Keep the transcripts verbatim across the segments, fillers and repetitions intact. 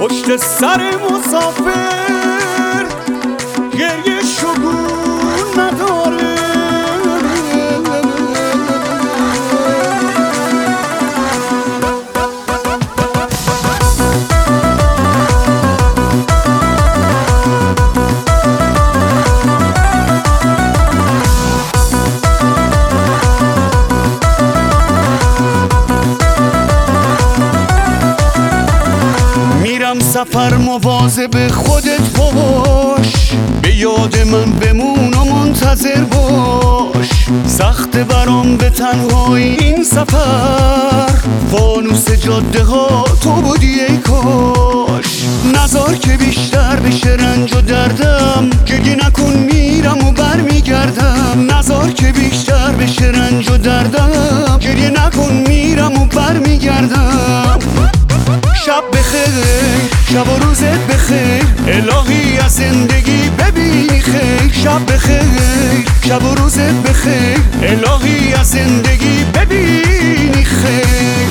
پشت سر مسافر گریه شگون نداره. سفر مواظب خودت باش، به یاد من بمون و منتظر باش. سخت برام به تنهایی این سفر، فانوس جاده ها تو بودی ای کاش. نذار که بیشتر بشه رنج و دردم، گریه نکن میرم و بر میگردم. نذار که بیشتر بشه رنج و دردم، گریه نکن میرم و بر میگردم. شب بخیر، شب و روزت بخیر، الهی از زندگی ببینی خیر. شب بخیر، شب و روزت بخیر، الهی از زندگی ببینی خیر.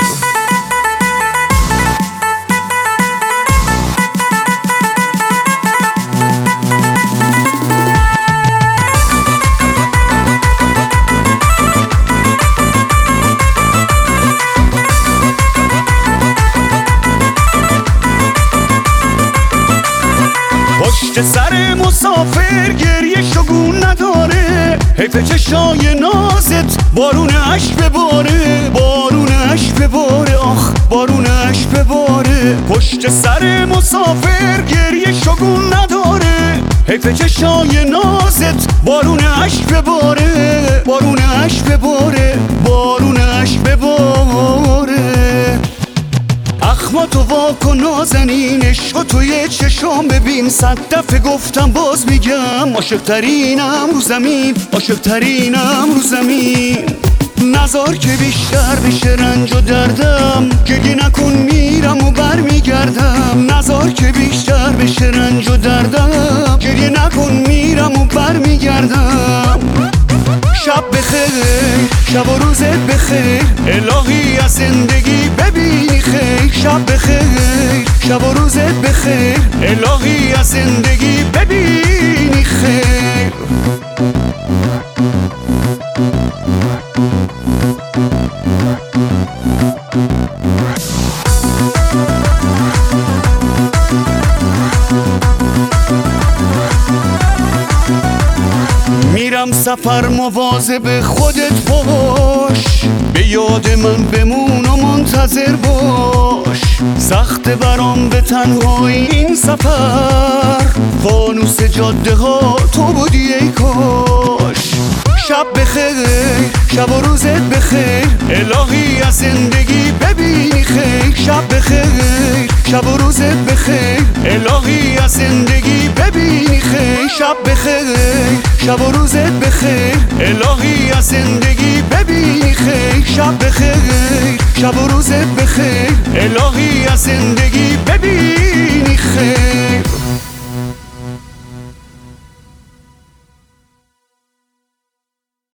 پشت سر مسافر گریه شگون نداره. حیف چشای نازت بارون عشق بباره، بارون عشق بباره، آخ بارون عشق بباره. پشت سر مسافر گریه شگون نداره. حیف چشای نازت بارون عشق بباره، بارون عشق بباره، بارون عشق بباره. اخماتو واکن نازنین، عشق توی چشام ببین. صد دفعه گفتم باز میگم، عاشق ترینم رو زمین، عاشق ترینم رو زمین. نذار که بیشتر بشه رنج و دردم، گریه نکن میرم و بر میگردم. نذار که بیشتر بشه رنج و دردم، گریه نکن میرم و بر میگردم. شب بخیر، شب و روزت بخیر، الهی از زندگی ببینی خیر. شب بخیر، شب و روزت بخیر، الهی از زندگی ببینی خیر. میرم سفر مواظب خودت باش، به یاد من بمون و منتظر باش. سخت برام به تنهایی این سفر، فانوس جاده ها تو بودی ای کاش. شب بخیر، شب و روزت بخیر، الهی از زندگی ببینی خیر. شب بخیر، شب و روزت بخیر، الهی از زندگی ببینی خیر. شب بخیر، شب و روزت بخیر، الهی از زندگی ببینی خیر. شب بخیر، شب و روزت بخیر، الهی از زندگی